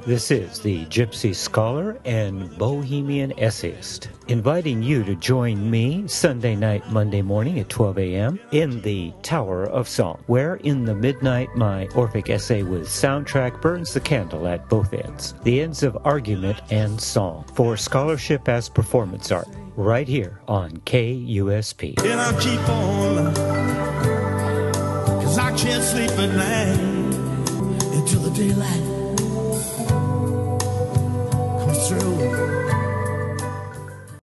This is the Gypsy Scholar and Bohemian Essayist, inviting you to join me Sunday night, Monday morning at 12 a.m. in the Tower of Song, where in the midnight my Orphic essay with soundtrack burns the candle at both ends, the ends of argument and song, for scholarship as performance art, right here on KUSP. And I'll keep on, 'cause I can't sleep at night until the daylight.